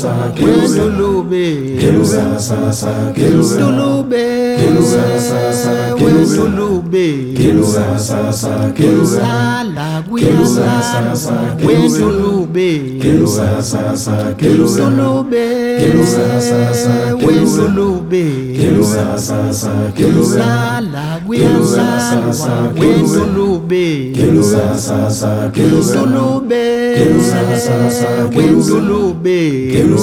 Wendulube, Dulube, Wendulube, Sala, Guiasala, Wendulube, Dulube, Wendulube, Sala, Guiasala, Wendulube, Dulube, Wendulube,